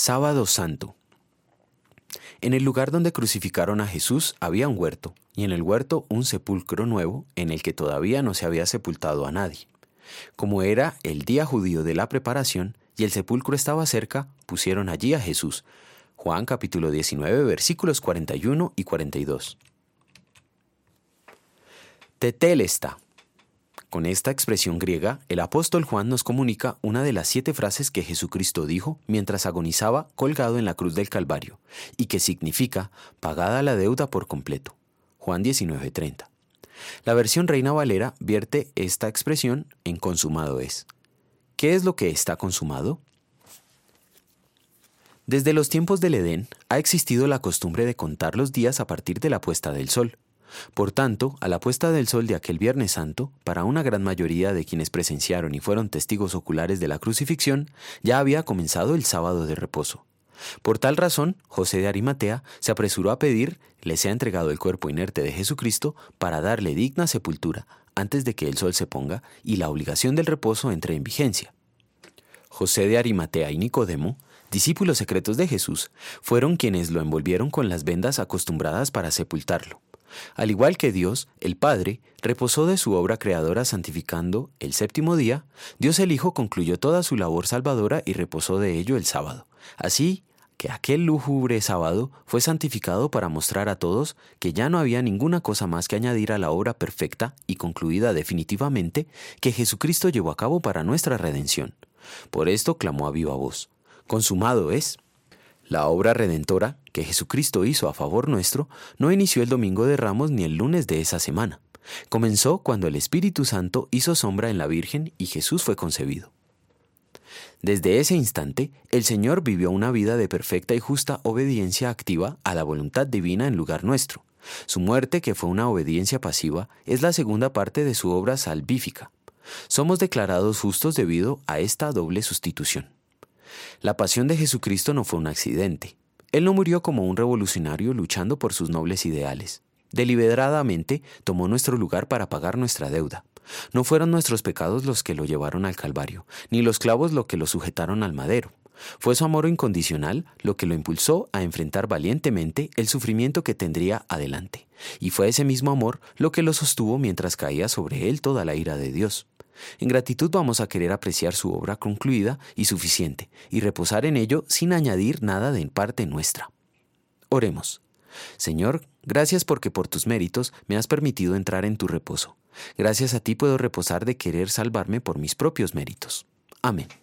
Sábado Santo. En el lugar donde crucificaron a Jesús había un huerto, y en el huerto un sepulcro nuevo en el que todavía no se había sepultado a nadie. Como era el día judío de la preparación y el sepulcro estaba cerca, pusieron allí a Jesús. Juan capítulo 19, versículos 41 y 42. Tetelestai. Con esta expresión griega, el apóstol Juan nos comunica una de las 7 frases que Jesucristo dijo mientras agonizaba colgado en la cruz del Calvario, y que significa pagada la deuda por completo. Juan 19:30. La versión Reina Valera vierte esta expresión en consumado es. ¿Qué es lo que está consumado? Desde los tiempos del Edén ha existido la costumbre de contar los días a partir de la puesta del sol. Por tanto, a la puesta del sol de aquel Viernes Santo, para una gran mayoría de quienes presenciaron y fueron testigos oculares de la crucifixión, ya había comenzado el sábado de reposo. Por tal razón, José de Arimatea se apresuró a pedir le sea entregado el cuerpo inerte de Jesucristo para darle digna sepultura antes de que el sol se ponga y la obligación del reposo entre en vigencia. José de Arimatea y Nicodemo, discípulos secretos de Jesús, fueron quienes lo envolvieron con las vendas acostumbradas para sepultarlo. Al igual que Dios, el Padre, reposó de su obra creadora santificando el séptimo día, Dios el Hijo concluyó toda su labor salvadora y reposó de ello el sábado. Así que aquel lúgubre sábado fue santificado para mostrar a todos que ya no había ninguna cosa más que añadir a la obra perfecta y concluida definitivamente que Jesucristo llevó a cabo para nuestra redención. Por esto clamó a viva voz: «Consumado es». La obra redentora que Jesucristo hizo a favor nuestro no inició el domingo de Ramos ni el lunes de esa semana. Comenzó cuando el Espíritu Santo hizo sombra en la Virgen y Jesús fue concebido. Desde ese instante, el Señor vivió una vida de perfecta y justa obediencia activa a la voluntad divina en lugar nuestro. Su muerte, que fue una obediencia pasiva, es la segunda parte de su obra salvífica. Somos declarados justos debido a esta doble sustitución. La pasión de Jesucristo no fue un accidente. Él no murió como un revolucionario luchando por sus nobles ideales. Deliberadamente tomó nuestro lugar para pagar nuestra deuda. No fueron nuestros pecados los que lo llevaron al Calvario, ni los clavos lo que lo sujetaron al madero. Fue su amor incondicional lo que lo impulsó a enfrentar valientemente el sufrimiento que tendría adelante. Y fue ese mismo amor lo que lo sostuvo mientras caía sobre él toda la ira de Dios. En gratitud vamos a querer apreciar su obra concluida y suficiente, y reposar en ello sin añadir nada de parte nuestra. Oremos. Señor, gracias porque por tus méritos me has permitido entrar en tu reposo. Gracias a ti puedo reposar de querer salvarme por mis propios méritos. Amén.